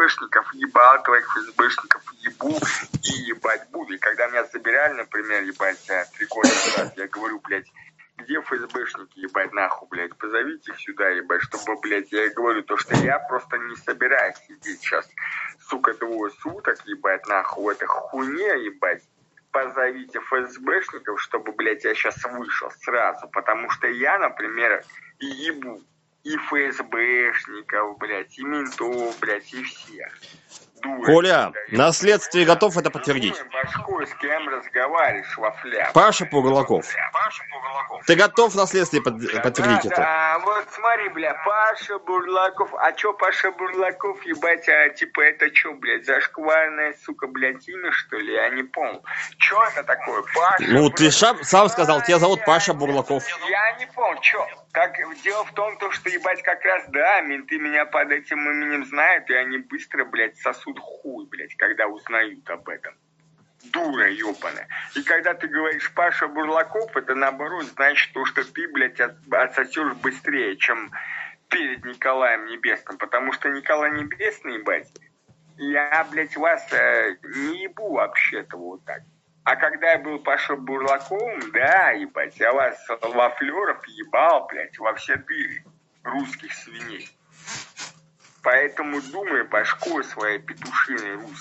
ФСБшников ебал, твоих ФСБшников ебу и ебать буду. И когда меня забирали, например, ебать, 3 года назад, я говорю, блядь, где ФСБшники, ебать, нахуй, блядь, позовите их сюда, ебать, чтобы, блядь, я говорю, то, что я просто не собираюсь сидеть сейчас, сука, 2 суток, ебать, нахуй, в этой хуйне, ебать. Позовите ФСБшников, чтобы, блядь, я сейчас вышел сразу, потому что я, например, ебу и ФСБшников, блядь, и ментов, блядь, и всех. Дура, Коля, на следствии готов это подтвердить? Думай башкой, с кем разговариваешь, вафля. Паша Пугулаков. Ты готов на следствии подтвердить это? Да, вот смотри, бля, Паша Бурлаков. А чё Паша Бурлаков, ебать, типа это чё, блядь, зашкварное, сука, блядь, имя, что ли? Я не понял. Чё это такое? Паша Ну, ты сам сказал, тебя зовут Паша Бурлаков. Я не понял, чё? Так, дело в том, что, ебать, как раз, да, менты меня под этим именем знают, и они быстро, блядь, сосут хуй, блядь, когда узнают об этом. Дура ёбаная. И когда ты говоришь Паша Бурлаков, это наоборот значит то, что ты, блядь, отсосешь быстрее, чем перед Николаем Небесным. Потому что Николай Небесный, ебать, я, блядь, вас не ебу вообще-то вот так. А когда я был Паша Бурлаковым, да, ебать, я вас вафлеров ебал, блядь, во все дыры русских свиней. Поэтому думай башкой своей петушиной русской.